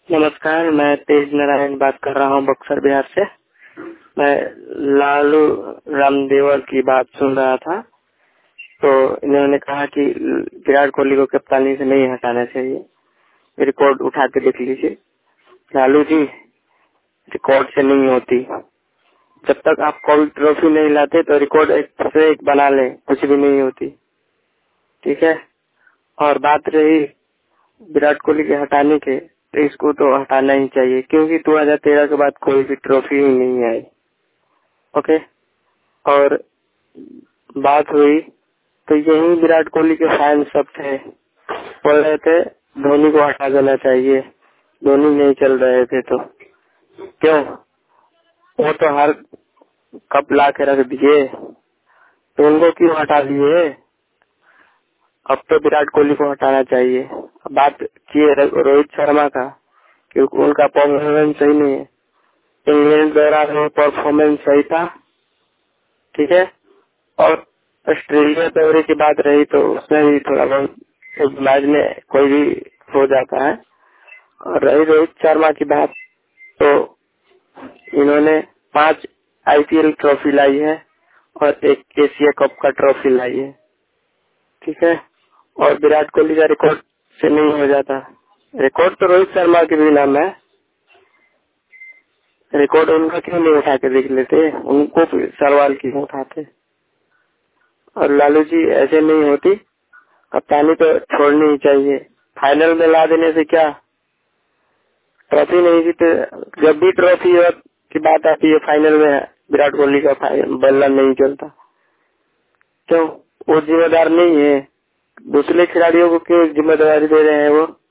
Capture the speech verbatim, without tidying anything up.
नमस्कार, मैं तेज नारायण बात कर रहा हूँ बक्सर बिहार से। मैं लालू रामदेवर की बात सुन रहा था, तो इन्होंने कहा कि विराट कोहली को कप्तानी से नहीं हटाना चाहिए। रिकॉर्ड उठा के देख लीजिए लालू जी, रिकॉर्ड से नहीं होती। जब तक आप कोई ट्रॉफी नहीं लाते तो रिकॉर्ड एक से एक बना ले, कुछ भी नहीं होती। ठीक है। और बात रही विराट कोहली के हटाने के, तो इसको तो हटाना ही चाहिए, क्योंकि दो हज़ार तेरह के बाद कोई भी ट्रॉफी ही नहीं आई। ओके। और बात हुई तो यही विराट कोहली के फैन सब थे, बोल रहे थे धोनी को हटा देना चाहिए, धोनी नहीं चल रहे थे। तो क्यों, वो तो हर कप ला के रख दिए, तो उनको क्यों हटा दिए? अब तो विराट कोहली को हटाना चाहिए। अब बात की रोहित शर्मा का, क्योंकि उनका परफॉर्मेंस सही नहीं है। इंग्लैंड दौरान में परफॉर्मेंस सही था, ठीक है। और ऑस्ट्रेलिया दौरे की बात रही तो उसमें भी थोड़ा बहुत एक मैच में कोई भी हो जाता है। और रही रोहित शर्मा की बात, तो इन्होंने पांच आईपीएल ट्रॉफी लाई है और एक एशिया कप का ट्रॉफी लाई है, ठीक है। और विराट कोहली का रिकॉर्ड से नहीं हो जाता। रिकॉर्ड तो रोहित शर्मा के भी नाम है, रिकॉर्ड उनका क्यों नहीं उठा के देख लेते, उनको सवाल क्यों उठाते? और लालू जी ऐसे नहीं होती, कप्तानी तो छोड़नी ही चाहिए। फाइनल में ला देने से क्या, ट्रॉफी नहीं जीते। जब भी ट्रॉफी की बात आती है फाइनल में विराट कोहली का बल्ला नहीं चलता, क्यों? वो जिम्मेदार नहीं है, दूसरे खिलाड़ियों को क्यों जिम्मेदारी दे रहे हैं वो?